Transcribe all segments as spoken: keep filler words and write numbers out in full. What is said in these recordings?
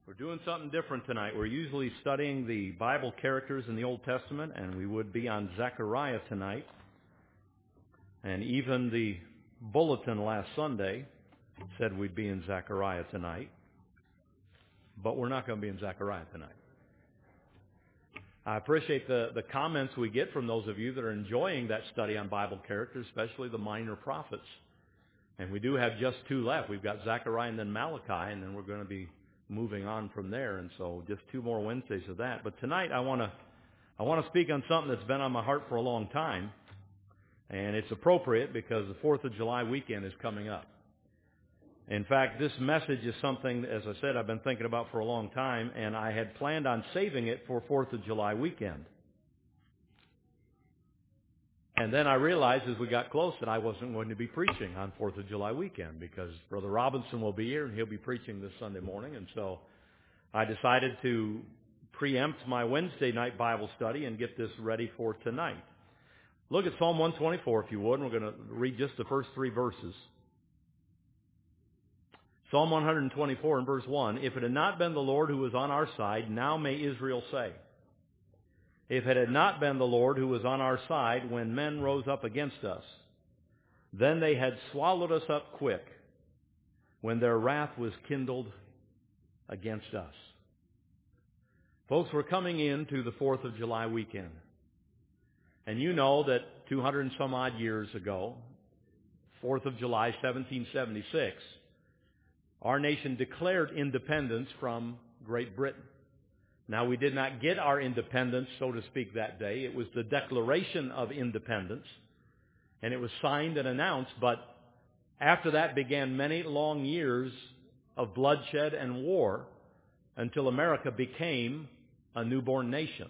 We're doing something different tonight. We're usually studying the Bible characters in the Old Testament, and we would be on Zechariah tonight. And even the bulletin last Sunday said we'd be in Zechariah tonight. But we're not going to be in Zechariah tonight. I appreciate the, the comments we get from those of you that are enjoying that study on Bible characters, especially the minor prophets. And we do have just two left. We've got Zechariah and then Malachi, and then we're going to be moving on from there. And so just two more Wednesdays of that. But tonight I want to I want to speak on something that's been on my heart for a long time. And it's appropriate because the fourth of July weekend is coming up. In fact, this message is something, as I said, I've been thinking about for a long time, and I had planned on saving it for fourth of July weekend. And then I realized as we got close that I wasn't going to be preaching on fourth of July weekend because Brother Robinson will be here and he'll be preaching this Sunday morning. And so I decided to preempt my Wednesday night Bible study and get this ready for tonight. Look at Psalm one twenty-four if you would, and we're going to read just the first three verses. Psalm one twenty-four and verse one, "If it had not been the Lord who was on our side, now may Israel say. If it had not been the Lord who was on our side when men rose up against us, then they had swallowed us up quick when their wrath was kindled against us." Folks, we're coming into the fourth of July weekend. And you know that two hundred and some odd years ago, fourth of July, seventeen seventy-six, our nation declared independence from Great Britain. Now, we did not get our independence, so to speak, that day. It was the Declaration of Independence, and it was signed and announced, but after that began many long years of bloodshed and war until America became a newborn nation.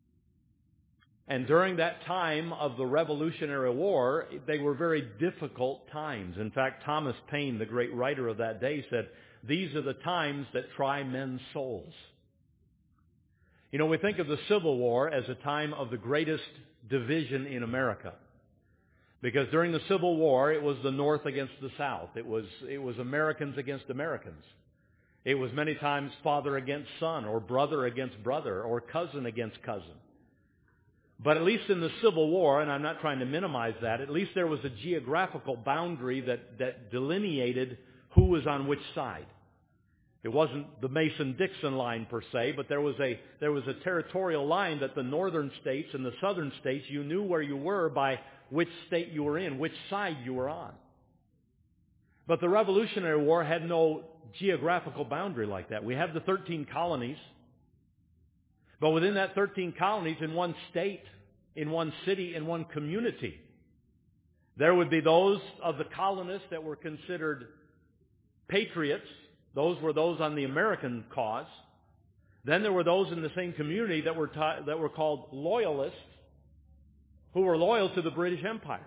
And during that time of the Revolutionary War, they were very difficult times. In fact, Thomas Paine, the great writer of that day, said, "These are the times that try men's souls." You know, we think of the Civil War as a time of the greatest division in America. Because during the Civil War, it was the North against the South. It was, it was Americans against Americans. It was many times father against son, or brother against brother, or cousin against cousin. But at least in the Civil War, and I'm not trying to minimize that, at least there was a geographical boundary that, that delineated who was on which side. It wasn't the Mason-Dixon line per se, but there was a there was a territorial line that the northern states and the southern states, you knew where you were by which state you were in, which side you were on. But the Revolutionary War had no geographical boundary like that. We have the thirteen colonies, but within that thirteen colonies, in one state, in one city, in one community, there would be those of the colonists that were considered patriots. Those were those on the American cause. Then there were those in the same community that were ta- that were called loyalists, who were loyal to the British Empire.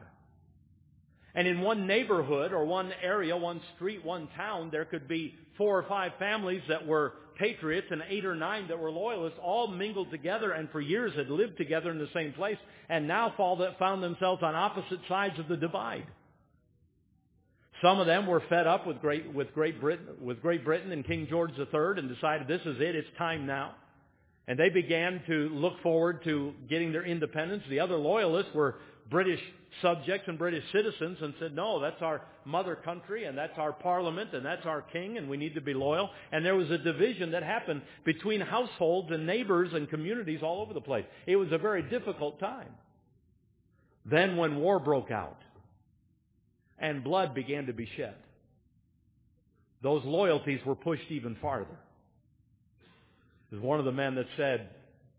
And in one neighborhood or one area, one street, one town, there could be four or five families that were patriots and eight or nine that were loyalists, all mingled together and for years had lived together in the same place, and now found themselves on opposite sides of the divide. Some of them were fed up with Great, with Great Britain, with Great Britain and King George the Third and decided this is it, it's time now. And they began to look forward to getting their independence. The other loyalists were British subjects and British citizens and said, no, that's our mother country and that's our parliament and that's our king and we need to be loyal. And there was a division that happened between households and neighbors and communities all over the place. It was a very difficult time. Then when war broke out, and blood began to be shed, those loyalties were pushed even farther. There's one of the men that said,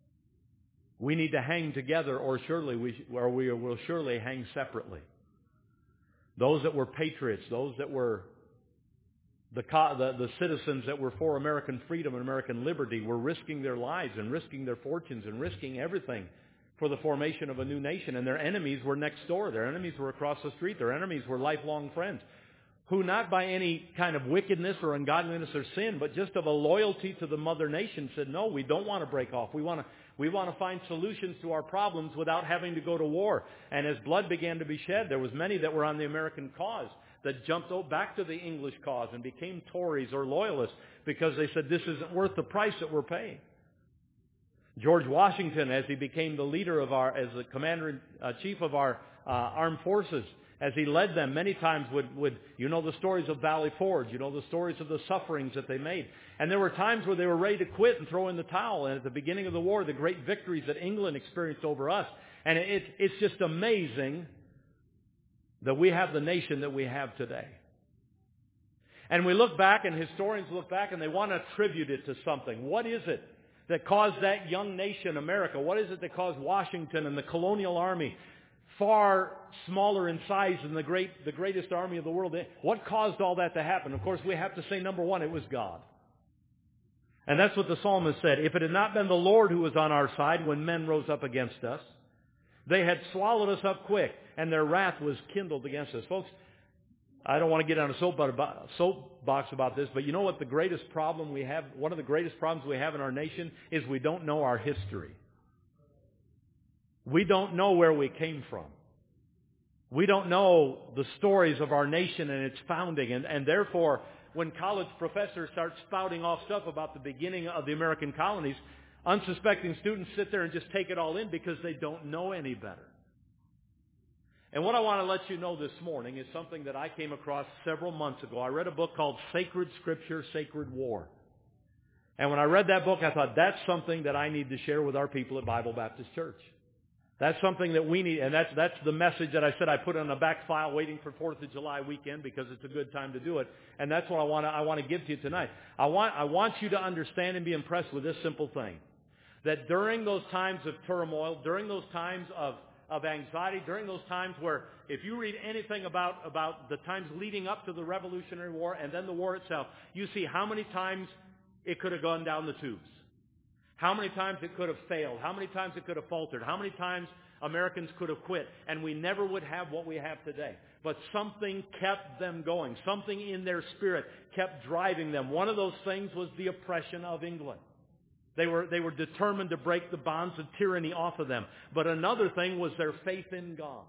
"We need to hang together, or surely we, or we will surely hang separately." Those that were patriots, those that were the, the, the citizens that were for American freedom and American liberty, were risking their lives and risking their fortunes and risking everything for the formation of a new nation. And their enemies were next door. Their enemies were across the street. Their enemies were lifelong friends, who not by any kind of wickedness or ungodliness or sin, but just of a loyalty to the mother nation said, no, we don't want to break off. We want to we want to find solutions to our problems without having to go to war. And as blood began to be shed, there was many that were on the American cause. that jumped back to the English cause and became Tories or Loyalists because they said this isn't worth the price that we're paying. George Washington, as he became the leader of our, as the commander-in-chief of our uh, armed forces, as he led them, many times would, would, you know the stories of Valley Forge, you know the stories of the sufferings that they made. And there were times where they were ready to quit and throw in the towel. And at the beginning of the war, the great victories that England experienced over us. And it, it's just amazing that we have the nation that we have today. And we look back, and historians look back, and they want to attribute it to something. What is it that caused that young nation, America? What is it that caused Washington and the colonial army, far smaller in size than the great, the greatest army of the world? What caused all that to happen? Of course, we have to say, number one, it was God. And that's what the psalmist said. If it had not been the Lord who was on our side when men rose up against us, they had swallowed us up quick, and their wrath was kindled against us. Folks, I don't want to get on a soapbox about this, but you know what the greatest problem we have, one of the greatest problems we have in our nation is we don't know our history. We don't know where we came from. We don't know the stories of our nation and its founding, and, and therefore, when college professors start spouting off stuff about the beginning of the American colonies, unsuspecting students sit there and just take it all in because they don't know any better. And what I want to let you know this morning is something that I came across several months ago. I read a book called Sacred Scripture, Sacred War. And when I read that book, I thought, that's something that I need to share with our people at Bible Baptist Church. That's something that we need, and that's, that's the message that I said I put on a back file waiting for fourth of July weekend because it's a good time to do it. And that's what I want to, I want to give to you tonight. I want, I want you to understand and be impressed with this simple thing. That during those times of turmoil, during those times of, of anxiety, during those times where if you read anything about, about the times leading up to the Revolutionary War and then the war itself, you see how many times it could have gone down the tubes. How many times it could have failed. How many times it could have faltered. How many times Americans could have quit. And we never would have what we have today. But something kept them going. Something in their spirit kept driving them. One of those things was the oppression of England. They were, they were determined to break the bonds of tyranny off of them. But another thing was their faith in God.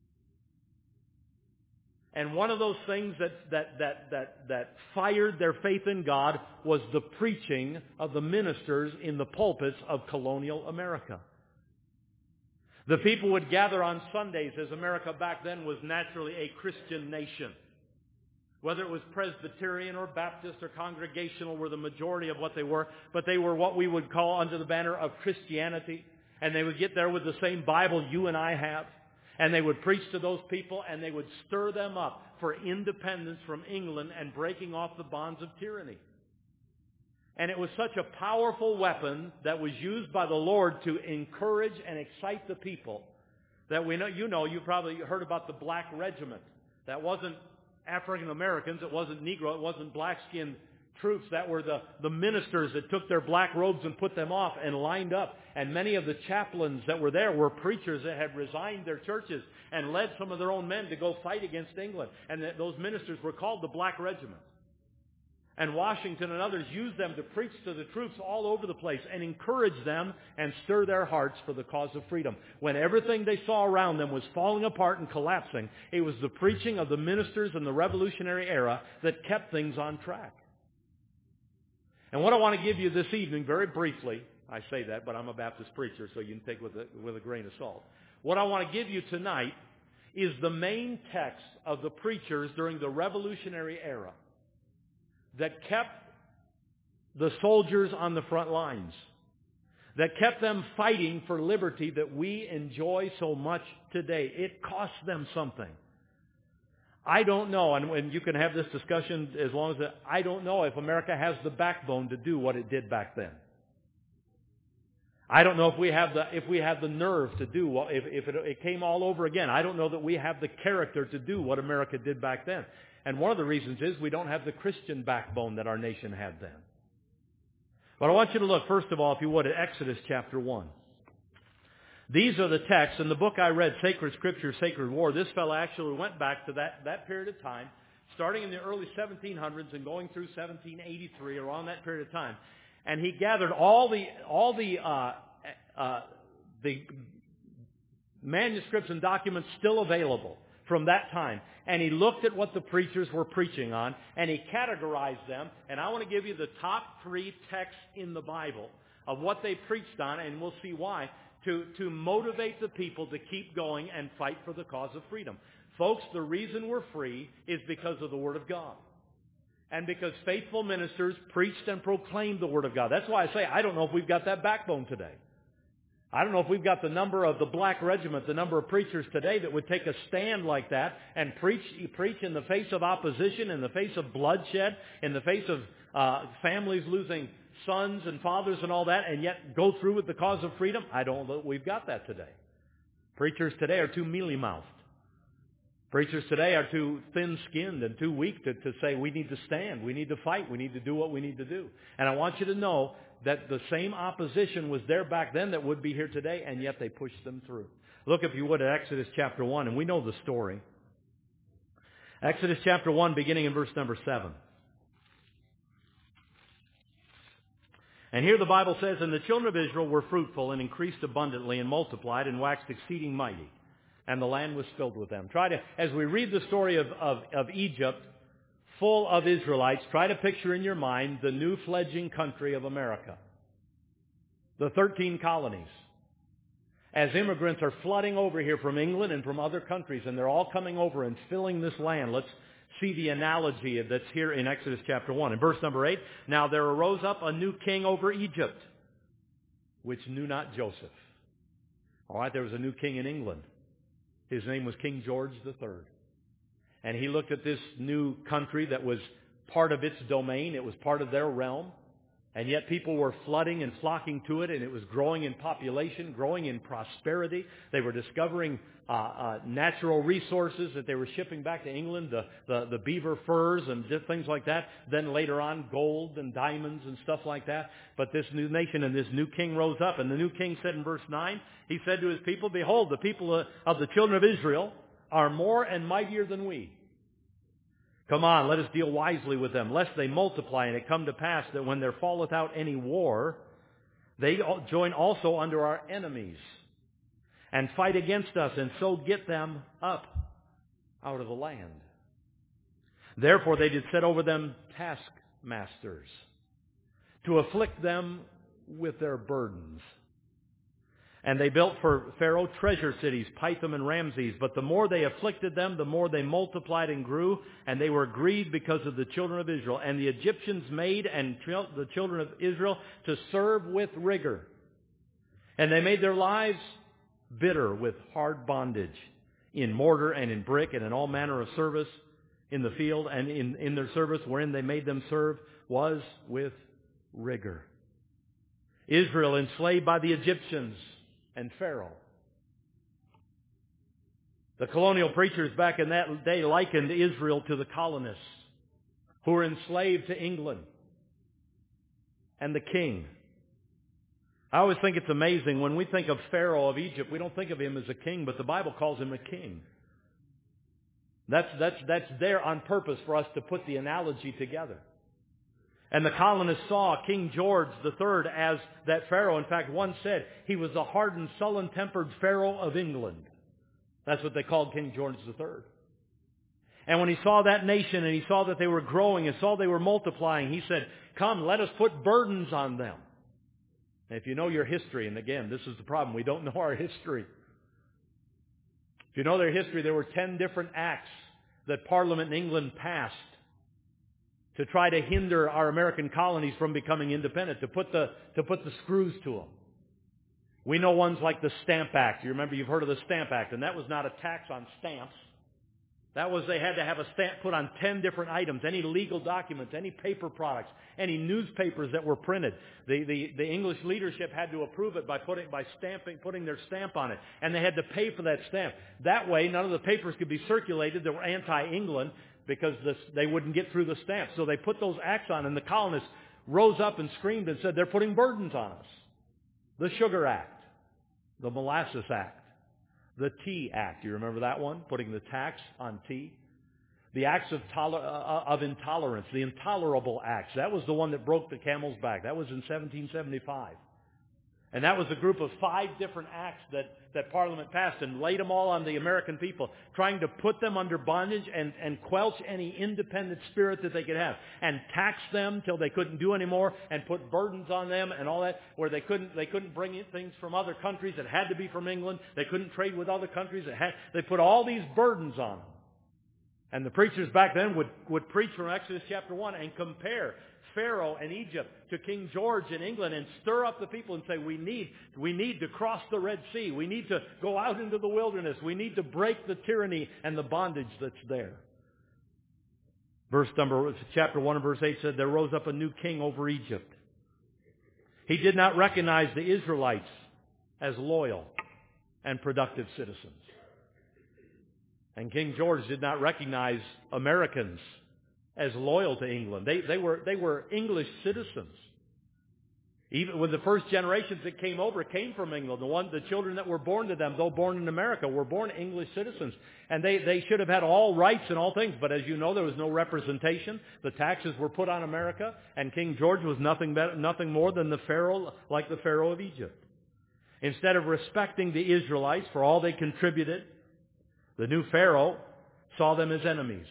And one of those things that, that, that, that, that fired their faith in God was the preaching of the ministers in the pulpits of colonial America. The people would gather on Sundays, as America back then was naturally a Christian nation. Whether it was Presbyterian or Baptist or Congregational were the majority of what they were, but they were what we would call under the banner of Christianity. And they would get there with the same Bible you and I have. And they would preach to those people, and they would stir them up for independence from England and breaking off the bonds of tyranny. And it was such a powerful weapon that was used by the Lord to encourage and excite the people that we know, you know, you probably heard about the Black Regiment. That wasn't African Americans, it wasn't Negro, it wasn't black-skinned troops. That were the, the ministers that took their black robes and put them off and lined up. And many of the chaplains that were there were preachers that had resigned their churches and led some of their own men to go fight against England. And that those ministers were called the Black Regiment. And Washington and others used them to preach to the troops all over the place and encourage them and stir their hearts for the cause of freedom. When everything they saw around them was falling apart and collapsing, it was the preaching of the ministers in the Revolutionary era that kept things on track. And what I want to give you this evening, very briefly, I say that, but I'm a Baptist preacher, so you can take it with a, with a grain of salt. What I want to give you tonight is the main text of the preachers during the Revolutionary era that kept the soldiers on the front lines, that kept them fighting for liberty that we enjoy so much today. It cost them something. I don't know, and, and you can have this discussion as long as it, I don't know if America has the backbone to do what it did back then. I don't know if we have the if we have the nerve to do what if, if it, it came all over again. I don't know that we have the character to do what America did back then. And one of the reasons is we don't have the Christian backbone that our nation had then. But I want you to look, first of all, if you would, at Exodus chapter one. These are the texts. In the book I read, Sacred Scripture, Sacred War, this fellow actually went back to that, that period of time, starting in the early seventeen hundreds and going through seventeen eighty-three, around that period of time. And he gathered all the, all the, uh, uh, the manuscripts and documents still available from that time. And he looked at what the preachers were preaching on, and he categorized them. And I want to give you the top three texts in the Bible of what they preached on, and we'll see why, to, to motivate the people to keep going and fight for the cause of freedom. Folks, the reason we're free is because of the Word of God. And because faithful ministers preached and proclaimed the Word of God. That's why I say I don't know if we've got that backbone today. I don't know if we've got the number of the Black Regiment, the number of preachers today that would take a stand like that and preach preach in the face of opposition, in the face of bloodshed, in the face of uh, families losing sons and fathers and all that, and yet go through with the cause of freedom. I don't know that we've got that today. Preachers today are too mealy-mouthed. Preachers today are too thin-skinned and too weak to, to say we need to stand, we need to fight, we need to do what we need to do. And I want you to know that the same opposition was there back then that would be here today, and yet they pushed them through. Look, if you would, at Exodus chapter one, and we know the story. Exodus chapter one, beginning in verse number seven. And here the Bible says, "And the children of Israel were fruitful and increased abundantly and multiplied and waxed exceeding mighty. And the land was filled with them." Try to, as we read the story of, of, of Egypt, full of Israelites, try to picture in your mind the new fledgling country of America. The thirteen colonies. As immigrants are flooding over here from England and from other countries, and they're all coming over and filling this land. Let's see the analogy that's here in Exodus chapter one. In verse number eight, "Now there arose up a new king over Egypt, which knew not Joseph." All right, there was a new king in England. His name was King George the Third. And he looked at this new country that was part of its domain. It was part of their realm. And yet people were flooding and flocking to it, and it was growing in population, growing in prosperity. They were discovering uh, uh, natural resources that they were shipping back to England, the, the, the beaver furs and things like that. Then later on, gold and diamonds and stuff like that. But this new nation and this new king rose up. And the new king said in verse nine, he said to his people, "Behold, the people of the children of Israel are more and mightier than we. Come on, let us deal wisely with them, lest they multiply, and it come to pass that when there falleth out any war, they join also under our enemies, and fight against us, and so get them up out of the land. Therefore they did set over them taskmasters, to afflict them with their burdens. And they built for Pharaoh treasure cities, Pithom and Ramses. But the more they afflicted them, the more they multiplied and grew, and they were grieved because of the children of Israel. And the Egyptians made and the children of Israel to serve with rigor. And they made their lives bitter with hard bondage, in mortar and in brick and in all manner of service in the field, and in, in their service wherein they made them serve was with rigor. Israel enslaved by the Egyptians and Pharaoh. The colonial preachers back in that day likened Israel to the colonists who were enslaved to England and the king. I always think it's amazing when we think of Pharaoh of Egypt, we don't think of him as a king, but the Bible calls him a king. That's, that's, that's there on purpose for us to put the analogy together. And the colonists saw King George the Third as that Pharaoh. In fact, one said he was the hardened, sullen-tempered Pharaoh of England. That's what they called King George the Third. And when he saw that nation and he saw that they were growing and saw they were multiplying, he said, "Come, let us put burdens on them." And if you know your history, and again, this is the problem, we don't know our history. If you know their history, there were ten different acts that Parliament in England passed to try to hinder our American colonies from becoming independent, to put the, to put the screws to them. We know ones like the Stamp Act. You remember, you've heard of the Stamp Act, and that was not a tax on stamps. That was, they had to have a stamp put on ten different items, any legal documents, any paper products, any newspapers that were printed. The, the, the English leadership had to approve it by putting, by stamping, putting their stamp on it. And they had to pay for that stamp. That way, none of the papers could be circulated that were anti-England, because this, they wouldn't get through the stamp. So they put those acts on, and the colonists rose up and screamed and said, "They're putting burdens on us." The Sugar Act, the Molasses Act, the Tea Act. You remember that one? Putting the tax on tea. The Acts of, toler- uh, of Intolerance, the Intolerable Acts. That was the one that broke the camel's back. That was in seventeen seventy-five. And that was a group of five different acts that, that Parliament passed and laid them all on the American people, trying to put them under bondage and, and quelch any independent spirit that they could have, and tax them till they couldn't do any more, and put burdens on them and all that, where they couldn't they couldn't bring in things from other countries. It had to be from England. They couldn't trade with other countries. It had, they put all these burdens on them. And the preachers back then would, would preach from Exodus chapter one and compare Pharaoh and Egypt to King George in England and stir up the people and say, we need, we need to cross the Red Sea. We need to go out into the wilderness. We need to break the tyranny and the bondage that's there. Verse number, chapter one and verse eight said, there rose up a new king over Egypt. He did not recognize the Israelites as loyal and productive citizens. And King George did not recognize Americans as loyal to England. They, they were, they were English citizens. Even when the first generations that came over came from England, the one, the children that were born to them, though born in America, were born English citizens. And they, they should have had all rights and all things. But as you know, there was no representation. The taxes were put on America. And King George was nothing better, nothing more than the Pharaoh, like the Pharaoh of Egypt. Instead of respecting the Israelites for all they contributed, the new Pharaoh saw them as enemies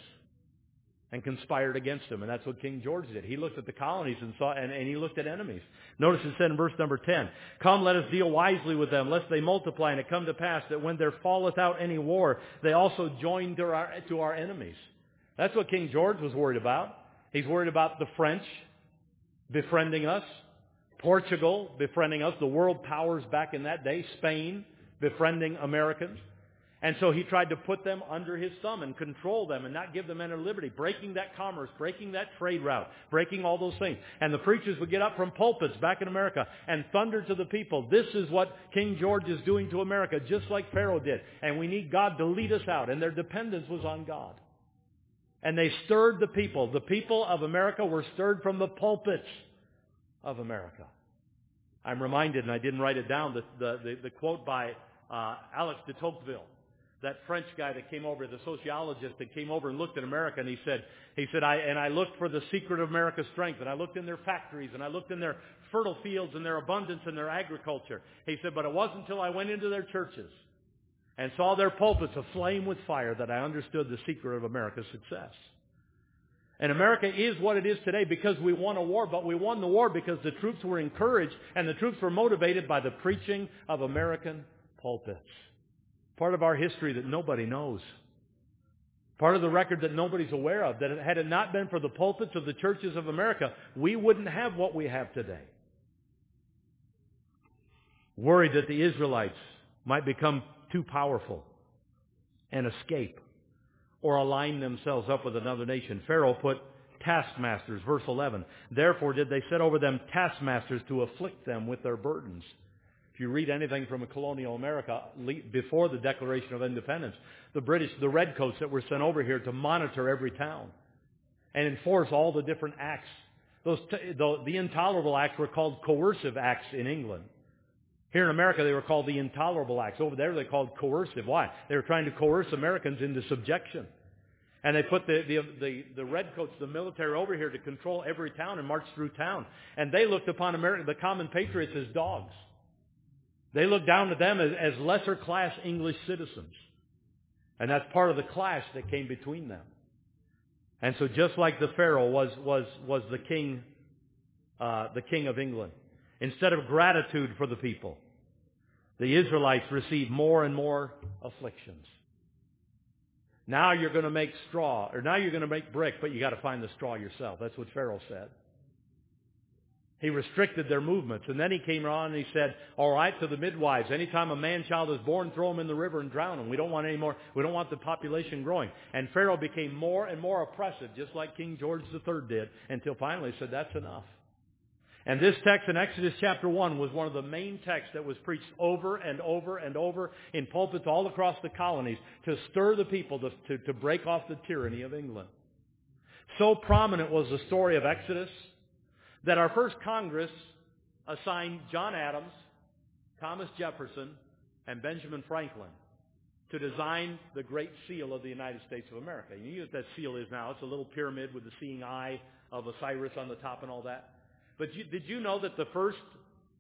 and conspired against them. And that's what King George did. He looked at the colonies and saw, and, and he looked at enemies. Notice it said in verse number ten, come, let us deal wisely with them, lest they multiply, and it come to pass that when there falleth out any war, they also join to our, to our enemies. That's what King George was worried about. He's worried about the French befriending us, Portugal befriending us, the world powers back in that day, Spain befriending Americans. And so he tried to put them under his thumb and control them and not give them any liberty, breaking that commerce, breaking that trade route, breaking all those things. And the preachers would get up from pulpits back in America and thunder to the people, this is what King George is doing to America, just like Pharaoh did. And we need God to lead us out. And their dependence was on God. And they stirred the people. The people of America were stirred from the pulpits of America. I'm reminded, and I didn't write it down, the, the, the, the quote by uh, Alex de Tocqueville. That French guy that came over, the sociologist that came over and looked at America, and he said, he said, I, and I looked for the secret of America's strength, and I looked in their factories, and I looked in their fertile fields and their abundance and their agriculture. He said, but it wasn't until I went into their churches and saw their pulpits aflame with fire that I understood the secret of America's success. And America is what it is today because we won a war, but we won the war because the troops were encouraged and the troops were motivated by the preaching of American pulpits. Part of our history that nobody knows. Part of the record that nobody's aware of. That had it not been for the pulpits of the churches of America, we wouldn't have what we have today. Worried that the Israelites might become too powerful and escape or align themselves up with another nation, Pharaoh put taskmasters, verse eleven. Therefore did they set over them taskmasters to afflict them with their burdens. If you read anything from a colonial America before the Declaration of Independence, the British, the redcoats that were sent over here to monitor every town and enforce all the different acts. Those t- the, the intolerable acts were called coercive acts in England. Here in America, they were called the intolerable acts. Over there, they called coercive. Why? They were trying to coerce Americans into subjection. And they put the, the, the, the redcoats, the military, over here to control every town and march through town. And they looked upon America, the common patriots, as dogs. They looked down to them as, as lesser class English citizens. And that's part of the clash that came between them. And so just like the Pharaoh was, was, was the king, uh, the king of England, instead of gratitude for the people, the Israelites received more and more afflictions. Now you're going to make straw, or now you're going to make brick, but you got to find the straw yourself. That's what Pharaoh said. He restricted their movements. And then he came on and he said, all right, to the midwives, anytime a man-child is born, throw him in the river and drown him. We don't want any more, we don't want the population growing. And Pharaoh became more and more oppressive, just like King George the Third did, until finally he said, that's enough. And this text in Exodus chapter one was one of the main texts that was preached over and over and over in pulpits all across the colonies to stir the people to, to, to break off the tyranny of England. So prominent was the story of Exodus that our first Congress assigned John Adams, Thomas Jefferson, and Benjamin Franklin to design the Great Seal of the United States of America. You know what that seal is now. It's a little pyramid with the seeing eye of Osiris on the top and all that. But you, did you know that the first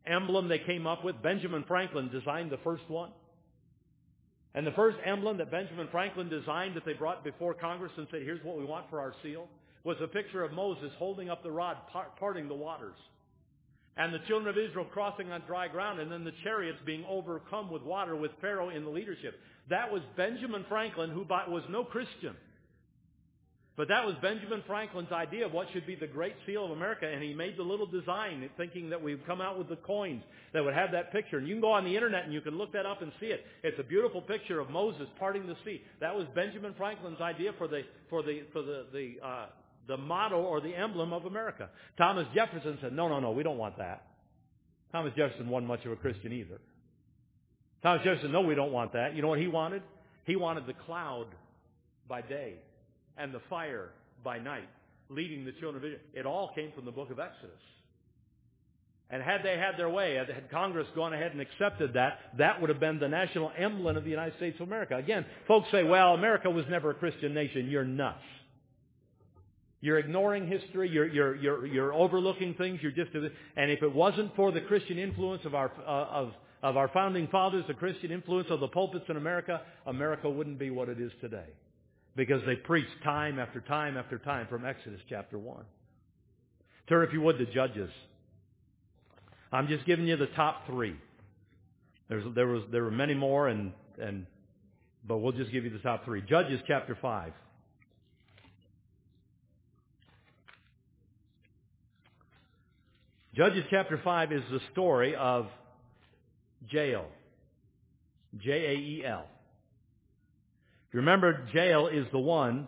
emblem they came up with. Benjamin Franklin designed the first one. And the first emblem that Benjamin Franklin designed that they brought before Congress and said, here's what we want for our seal, was a picture of Moses holding up the rod, parting the waters. And the children of Israel crossing on dry ground, and then the chariots being overcome with water with Pharaoh in the leadership. That was Benjamin Franklin, who was no Christian. But that was Benjamin Franklin's idea of what should be the Great Seal of America, and he made the little design thinking that we'd come out with the coins that would have that picture. And you can go on the internet and you can look that up and see it. It's a beautiful picture of Moses parting the sea. That was Benjamin Franklin's idea for the for the for the the uh, the motto or the emblem of America. Thomas Jefferson said, no, no, no, we don't want that. Thomas Jefferson wasn't much of a Christian either. Thomas Jefferson, no, we don't want that. You know what he wanted? He wanted the cloud by day and the fire by night, leading the children of Israel. It all came from the book of Exodus. And had they had their way, had Congress gone ahead and accepted that, that would have been the national emblem of the United States of America. Again, folks say, well, America was never a Christian nation. You're nuts. You're ignoring history. You're, you're, you're, you're overlooking things. You're just, and if it wasn't for the Christian influence of our, uh, of, of our founding fathers, the Christian influence of the pulpits in America, America wouldn't be what it is today. Because they preached time after time after time from Exodus chapter one. Turn, if you would, to Judges. I'm just giving you the top three. There's, there was there were many more, and and but we'll just give you the top three. Judges chapter five. Judges chapter five is the story of Jael. J A E L. If you remember, Jael is the one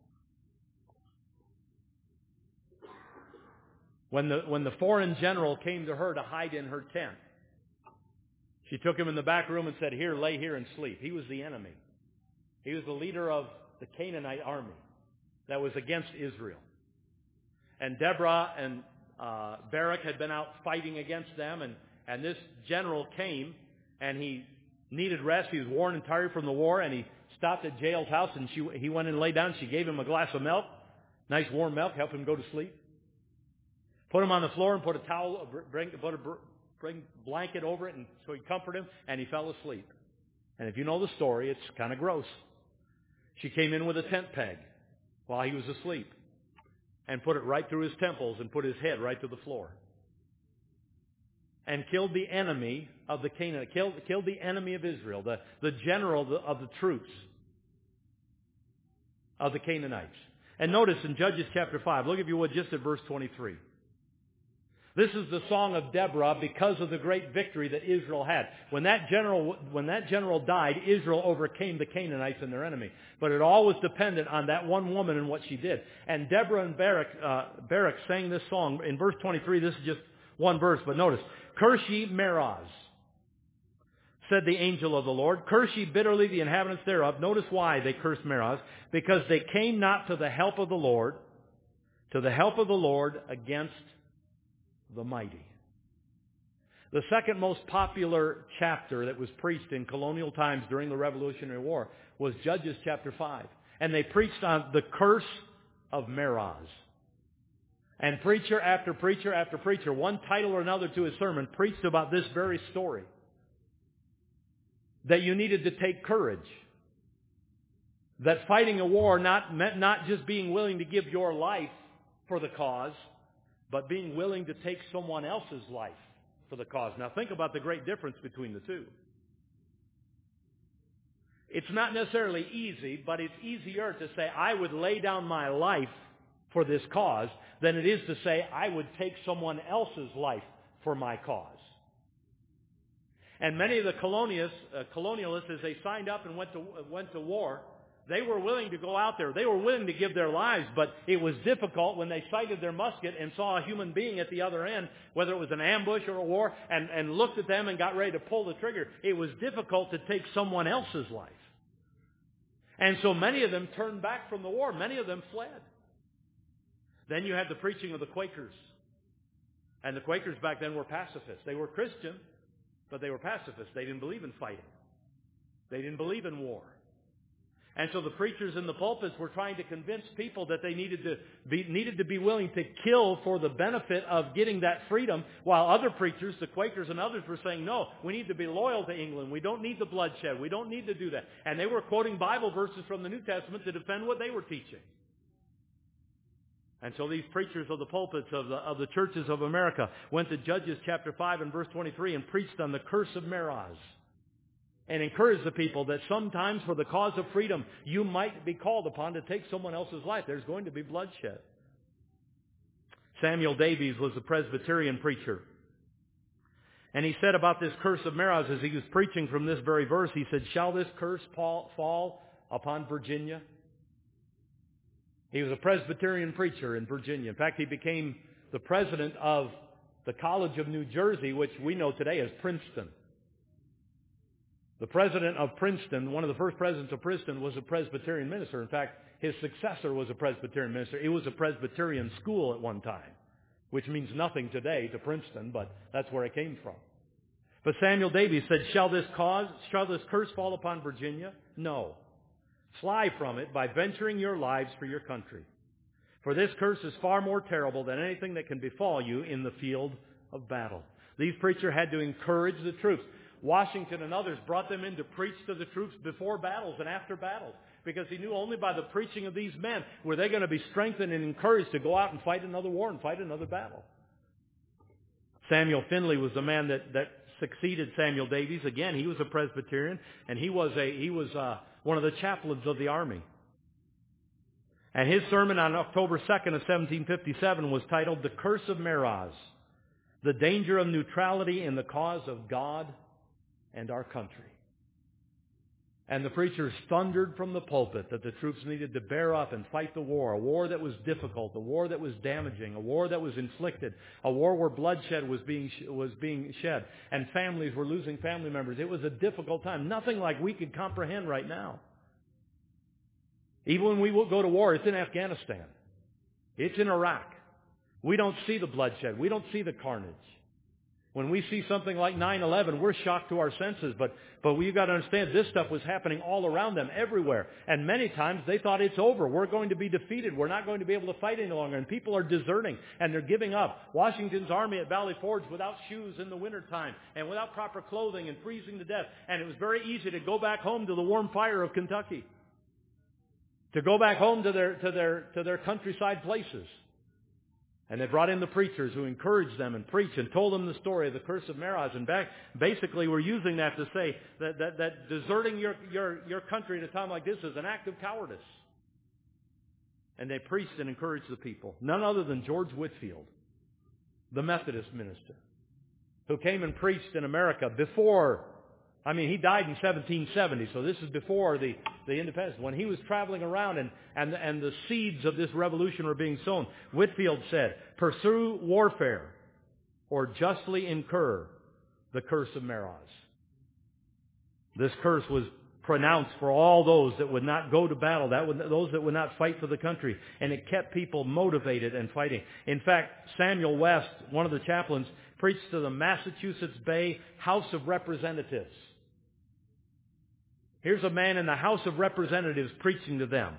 when the when the foreign general came to her to hide in her tent. She took him in the back room and said, here, lay here and sleep. He was the enemy. He was the leader of the Canaanite army that was against Israel. And Deborah and uh, Barak had been out fighting against them, and, and this general came, and he needed rest. He was worn and tired from the war, and he stopped at Jael's house, and she, he went and lay down. She gave him a glass of milk, nice warm milk, helped him go to sleep. Put him on the floor and put a towel, bring, put a bring blanket over it, and so he'd comfort him, and he fell asleep. And if you know the story, it's kind of gross. She came in with a tent peg while he was asleep and put it right through his temples and put his head right to the floor. And killed the enemy of the Canaanites, killed, killed the enemy of Israel, the, the general of the, of the troops of the Canaanites. And notice in Judges chapter five, look if you would just at verse twenty-three. This is the song of Deborah because of the great victory that Israel had. When that general, when that general died, Israel overcame the Canaanites and their enemy. But it all was dependent on that one woman and what she did. And Deborah and Barak, uh, Barak sang this song. In verse twenty-three, this is just one verse, but notice. Curse ye Meroz, said the angel of the Lord. Curse ye bitterly the inhabitants thereof. Notice why they cursed Meroz. Because they came not to the help of the Lord, to the help of the Lord against the mighty. The second most popular chapter that was preached in colonial times during the Revolutionary War was Judges chapter five. And they preached on the curse of Meroz. And preacher after preacher after preacher, one title or another to his sermon, preached about this very story. That you needed to take courage. That fighting a war not meant not just being willing to give your life for the cause, but being willing to take someone else's life for the cause. Now think about the great difference between the two. It's not necessarily easy, but it's easier to say, I would lay down my life for this cause, than it is to say, I would take someone else's life for my cause. And many of the colonialists, uh, colonialists as they signed up and went to, uh, went to war, they were willing to go out there. They were willing to give their lives, but it was difficult when they sighted their musket and saw a human being at the other end, whether it was an ambush or a war, and, and looked at them and got ready to pull the trigger. It was difficult to take someone else's life. And so many of them turned back from the war. Many of them fled. Then you had the preaching of the Quakers. And the Quakers back then were pacifists. They were Christian, but they were pacifists. They didn't believe in fighting. They didn't believe in war. And so the preachers in the pulpits were trying to convince people that they needed to be, needed to be willing to kill for the benefit of getting that freedom, while other preachers, the Quakers and others, were saying, no, we need to be loyal to England. We don't need the bloodshed. We don't need to do that. And they were quoting Bible verses from the New Testament to defend what they were teaching. And so these preachers of the pulpits of the, of the churches of America went to Judges chapter five and verse twenty-three and preached on the curse of Meroz. And encourage the people that sometimes for the cause of freedom, you might be called upon to take someone else's life. There's going to be bloodshed. Samuel Davies was a Presbyterian preacher. And he said about this curse of Meroz as he was preaching from this very verse, he said, shall this curse fall upon Virginia? He was a Presbyterian preacher in Virginia. In fact, he became the president of the College of New Jersey, which we know today as Princeton. The president of Princeton, one of the first presidents of Princeton, was a Presbyterian minister. In fact, his successor was a Presbyterian minister. It was a Presbyterian school at one time, which means nothing today to Princeton, but that's where it came from. But Samuel Davies said, shall this cause, shall this curse fall upon Virginia? No. Fly from it by venturing your lives for your country. For this curse is far more terrible than anything that can befall you in the field of battle. These preachers had to encourage the troops. Washington and others brought them in to preach to the troops before battles and after battles, because he knew only by the preaching of these men were they going to be strengthened and encouraged to go out and fight another war and fight another battle. Samuel Finley was the man that, that succeeded Samuel Davies. Again, he was a Presbyterian, and he was a he was uh, one of the chaplains of the army. And his sermon on October second of seventeen fifty-seven was titled, "The Curse of Meroz, the Danger of Neutrality in the Cause of God and Our Country." And the preachers thundered from the pulpit that the troops needed to bear up and fight the war, a war that was difficult, a war that was damaging, a war that was inflicted, a war where bloodshed was being was being shed, and families were losing family members. It was a difficult time, nothing like we could comprehend right now. Even when we go to war, it's in Afghanistan. It's in Iraq. We don't see the bloodshed. We don't see the carnage. When we see something like nine eleven, we're shocked to our senses. But, but we've got to understand this stuff was happening all around them, everywhere. And many times they thought it's over. We're going to be defeated. We're not going to be able to fight any longer. And people are deserting and they're giving up. Washington's army at Valley Forge without shoes in the wintertime and without proper clothing and freezing to death. And it was very easy to go back home to the warm fire of Kentucky. To go back home to their, to their, to their countryside places. And they brought in the preachers who encouraged them and preached and told them the story of the curse of Meroz. And back, basically we're using that to say that, that, that deserting your, your, your country at a time like this is an act of cowardice. And they preached and encouraged the people. None other than George Whitefield, the Methodist minister, who came and preached in America before, I mean, he died in seventeen seventy, so this is before the, the independence. When he was traveling around and, and, and the seeds of this revolution were being sown, Whitefield said, "Pursue warfare or justly incur the curse of Meroz." This curse was pronounced for all those that would not go to battle, that would, those that would not fight for the country, and it kept people motivated and fighting. In fact, Samuel West, one of the chaplains, preached to the Massachusetts Bay House of Representatives. Here's a man in the House of Representatives preaching to them.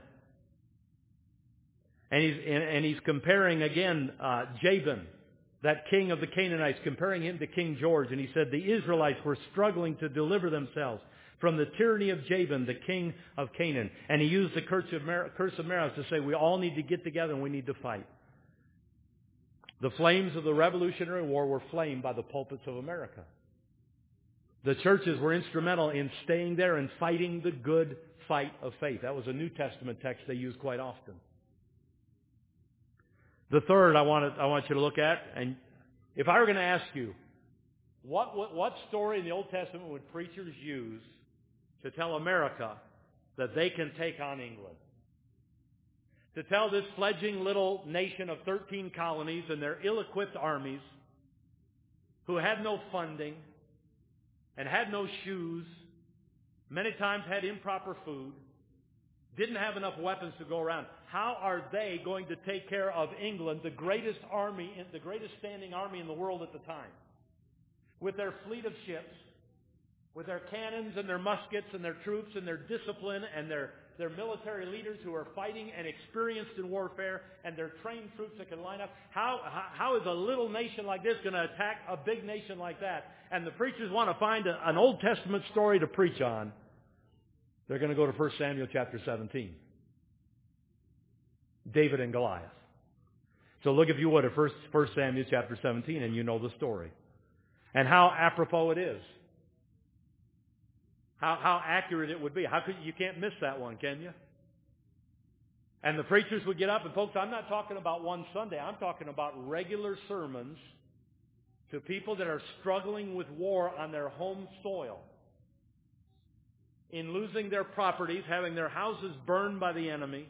And he's, and, and he's comparing again uh, Jabin, that king of the Canaanites, comparing him to King George. And he said the Israelites were struggling to deliver themselves from the tyranny of Jabin, the king of Canaan. And he used the curse of, Mer- curse of Meroz to say we all need to get together and we need to fight. The flames of the Revolutionary War were flamed by the pulpits of America. The churches were instrumental in staying there and fighting the good fight of faith. That was a New Testament text they used quite often. The third I want, to, I want you to look at, and if I were going to ask you, what, what, what story in the Old Testament would preachers use to tell America that they can take on England? To tell this fledgling little nation of thirteen colonies and their ill-equipped armies, who had no funding and had no shoes, many times had improper food, didn't have enough weapons to go around. How are they going to take care of England, the greatest army, the greatest standing army in the world at the time? With their fleet of ships, with their cannons and their muskets and their troops and their discipline and their they're military leaders who are fighting and experienced in warfare, and they're trained troops that can line up. How, how, how is a little nation like this going to attack a big nation like that? And the preachers want to find a, an Old Testament story to preach on. They're going to go to First Samuel chapter seventeen. David and Goliath. So look, if you would, at First Samuel chapter seventeen, and you know the story. And how apropos it is. How, how accurate it would be. How could you can't miss that one, can you? And the preachers would get up, and folks, I'm not talking about one Sunday. I'm talking about regular sermons to people that are struggling with war on their home soil, in losing their properties, having their houses burned by the enemy,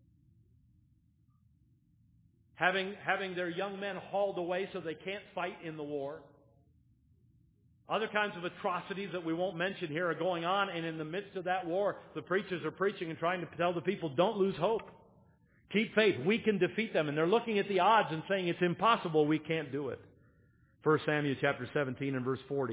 having, having their young men hauled away so they can't fight in the war. Other kinds of atrocities that we won't mention here are going on, and in the midst of that war, the preachers are preaching and trying to tell the people, don't lose hope. Keep faith. We can defeat them. And they're looking at the odds and saying, it's impossible. We can't do it. First Samuel chapter seventeen and verse forty.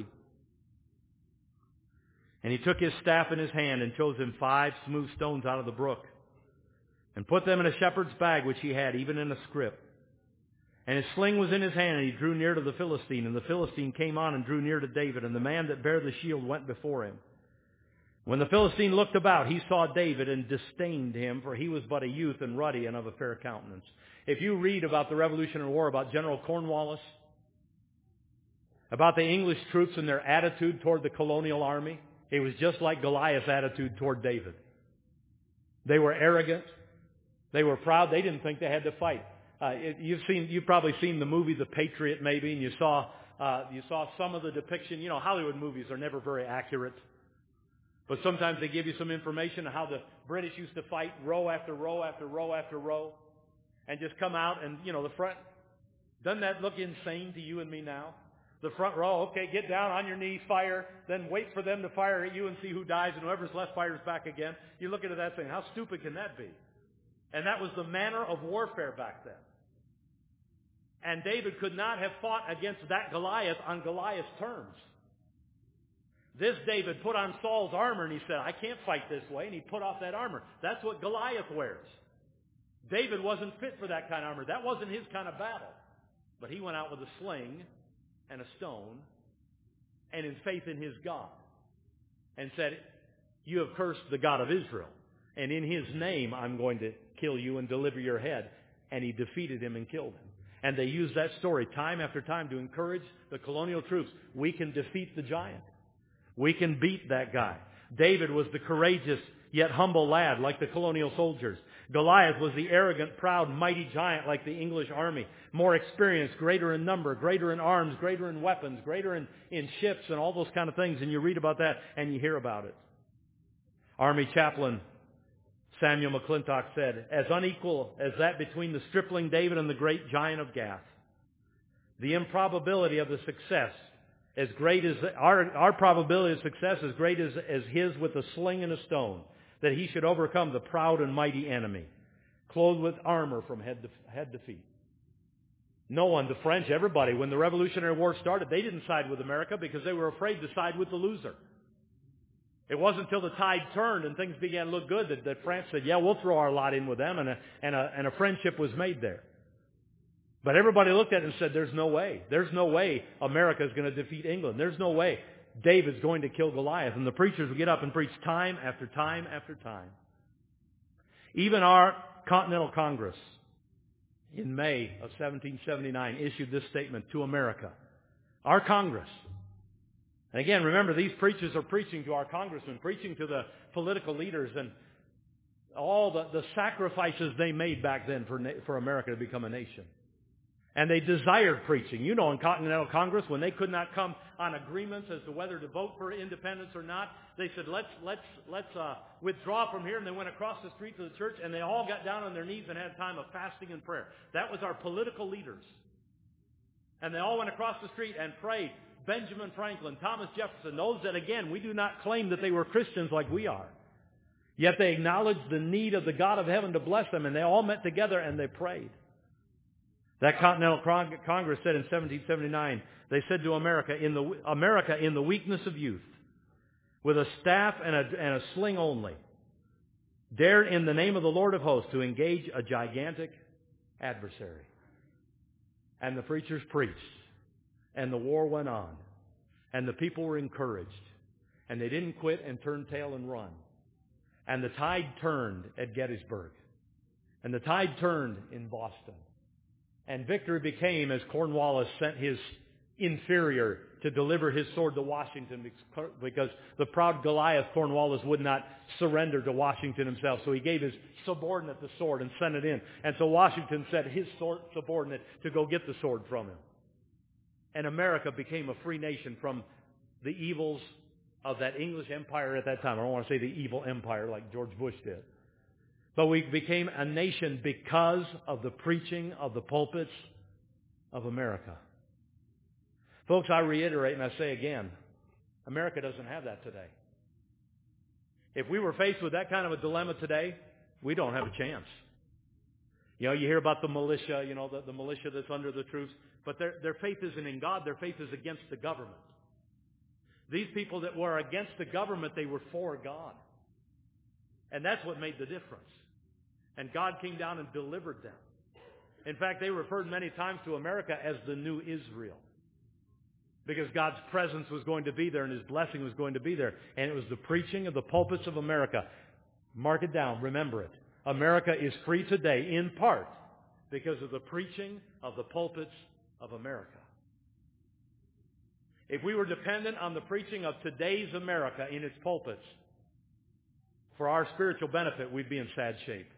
And he took his staff in his hand and chose him five smooth stones out of the brook and put them in a shepherd's bag which he had, even in a scrip. And his sling was in his hand, and he drew near to the Philistine. And the Philistine came on and drew near to David, and the man that bare the shield went before him. When the Philistine looked about, he saw David and disdained him, for he was but a youth and ruddy and of a fair countenance. If you read about the Revolutionary War, about General Cornwallis, about the English troops and their attitude toward the colonial army, it was just like Goliath's attitude toward David. They were arrogant. They were proud. They didn't think they had to fight. Uh, it, you've seen, you've probably seen the movie The Patriot, maybe, and you saw, uh, you saw some of the depiction. You know, Hollywood movies are never very accurate, but sometimes they give you some information on how the British used to fight row after row after row after row, and just come out and, you know, the front. Doesn't that look insane to you and me now? The front row, okay, get down on your knees, fire, then wait for them to fire at you and see who dies, and whoever's left fires back again. You're looking at that saying, how stupid can that be? And that was the manner of warfare back then. And David could not have fought against that Goliath on Goliath's terms. This David put on Saul's armor, and he said, I can't fight this way, and he put off that armor. That's what Goliath wears. David wasn't fit for that kind of armor. That wasn't his kind of battle. But he went out with a sling and a stone, and in faith in his God, and said, you have cursed the God of Israel, and in his name I'm going to kill you and deliver your head. And he defeated him and killed him. And they use that story time after time to encourage the colonial troops. We can defeat the giant. We can beat that guy. David was the courageous yet humble lad like the colonial soldiers. Goliath was the arrogant, proud, mighty giant like the English army. More experienced, greater in number, greater in arms, greater in weapons, greater in, in ships and all those kind of things. And you read about that and you hear about it. Army chaplain Samuel McClintock said, as unequal as that between the stripling David and the great giant of Gath, the improbability of the success as great as our, our probability of success as great as, as his with a sling and a stone, that he should overcome the proud and mighty enemy, clothed with armor from head to, head to feet. No one, the French, everybody, when the Revolutionary War started, they didn't side with America because they were afraid to side with the loser. It wasn't until the tide turned and things began to look good that, that France said, yeah, we'll throw our lot in with them, and a, and, a, and a friendship was made there. But everybody looked at it and said, there's no way. There's no way America is going to defeat England. There's no way David's going to kill Goliath. And the preachers would get up and preach time after time after time. Even our Continental Congress in May of seventeen seventy-nine issued this statement to America. Our Congress. And again, remember, these preachers are preaching to our congressmen, preaching to the political leaders, and all the, the sacrifices they made back then for, for America to become a nation. And they desired preaching. You know, in Continental Congress, when they could not come on agreements as to whether to vote for independence or not, they said, let's, let's, let's uh, withdraw from here. And they went across the street to the church, and they all got down on their knees and had a time of fasting and prayer. That was our political leaders. And they all went across the street and prayed. Benjamin Franklin, Thomas Jefferson, those that, again, we do not claim that they were Christians like we are. Yet they acknowledged the need of the God of heaven to bless them, and they all met together and they prayed. That Continental Congress said in seventeen seventy-nine, they said to America, in the, America in the weakness of youth, with a staff and a, and a sling only, dared in the name of the Lord of hosts to engage a gigantic adversary. And the preachers preached, and the war went on, and the people were encouraged, and they didn't quit and turn tail and run. And the tide turned at Gettysburg, and the tide turned in Boston. And victory became as Cornwallis sent his inferior to deliver his sword to Washington, because the proud Goliath Cornwallis would not surrender to Washington himself. So he gave his subordinate the sword and sent it in. And so Washington sent his subordinate to go get the sword from him. And America became a free nation from the evils of that English empire at that time. I don't want to say the evil empire like George Bush did. But we became a nation because of the preaching of the pulpits of America. Folks, I reiterate and I say again, America doesn't have that today. If we were faced with that kind of a dilemma today, we don't have a chance. You know, you hear about the militia, you know, the, the militia that's under the troops, but their, their faith isn't in God, their faith is against the government. These people that were against the government, they were for God. And that's what made the difference. And God came down and delivered them. In fact, they referred many times to America as the new Israel, because God's presence was going to be there and His blessing was going to be there. And it was the preaching of the pulpits of America. Mark it down. Remember it. America is free today in part because of the preaching of the pulpits of America. If we were dependent on the preaching of today's America in its pulpits for our spiritual benefit, we'd be in sad shape.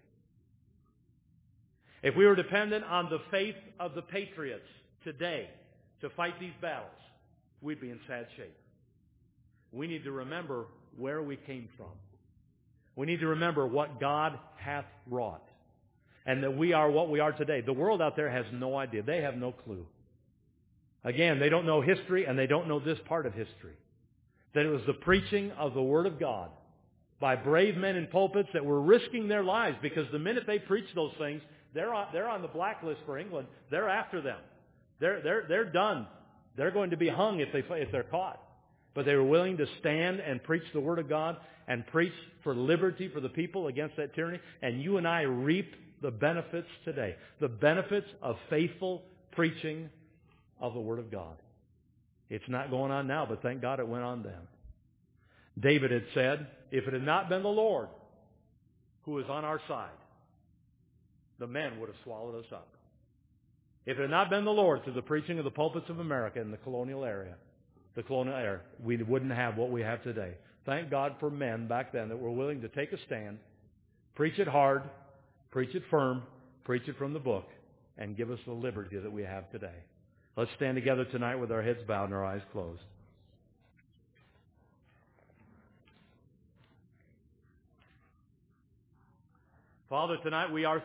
If we were dependent on the faith of the patriots today to fight these battles, we'd be in sad shape. We need to remember where we came from. We need to remember what God hath wrought, and that we are what we are today. The world out there has no idea. They have no clue. Again, they don't know history, and they don't know this part of history. That it was the preaching of the Word of God by brave men in pulpits that were risking their lives, because the minute they preach those things, they're on, they're on the blacklist for England. They're after them. They're, they're, they're done. They're going to be hung if, they, if they're caught. But they were willing to stand and preach the Word of God and preach for liberty for the people against that tyranny. And you and I reap the benefits today. The benefits of faithful preaching of the Word of God. It's not going on now, but thank God it went on then. David had said, if it had not been the Lord who was on our side, the men would have swallowed us up. If it had not been the Lord through the preaching of the pulpits of America in the colonial area, the colonial era, we wouldn't have what we have today. Thank God for men back then that were willing to take a stand, preach it hard, preach it firm, preach it from the book, and give us the liberty that we have today. Let's stand together tonight with our heads bowed and our eyes closed. Father, tonight we are